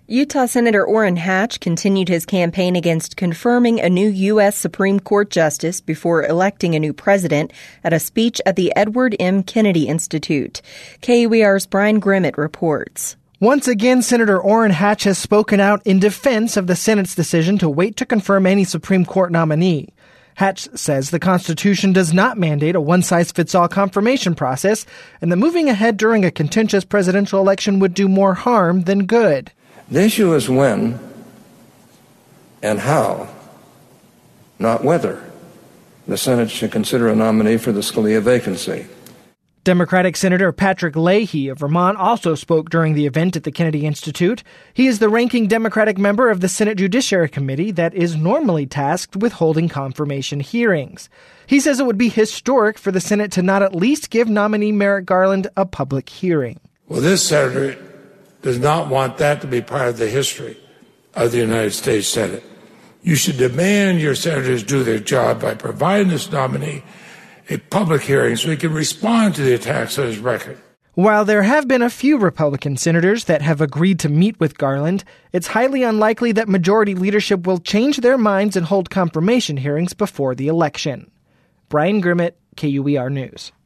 Utah Senator Orrin Hatch continued his campaign against confirming a new U.S. Supreme Court justice before electing a new president at a speech at the Edward M. Kennedy Institute. KUER's Brian Grimmett reports. Once again, Senator Orrin Hatch has spoken out in defense of the Senate's decision to wait to confirm any Supreme Court nominee. Hatch says the Constitution does not mandate a one-size-fits-all confirmation process, and that moving ahead during a contentious presidential election would do more harm than good. The issue is when and how, not whether, the Senate should consider a nominee for the Scalia vacancy. Democratic Senator Patrick Leahy of Vermont also spoke during the event at the Kennedy Institute. He is the ranking Democratic member of the Senate Judiciary Committee that is normally tasked with holding confirmation hearings. He says it would be historic for the Senate to not at least give nominee Merrick Garland a public hearing. Well, this senator does not want that to be part of the history of the United States Senate. You should demand your senators do their job by providing this nominee a public hearing so he can respond to the attacks on his record. While there have been a few Republican senators that have agreed to meet with Garland, it's highly unlikely that majority leadership will change their minds and hold confirmation hearings before the election. Brian Grimmett, KUER News.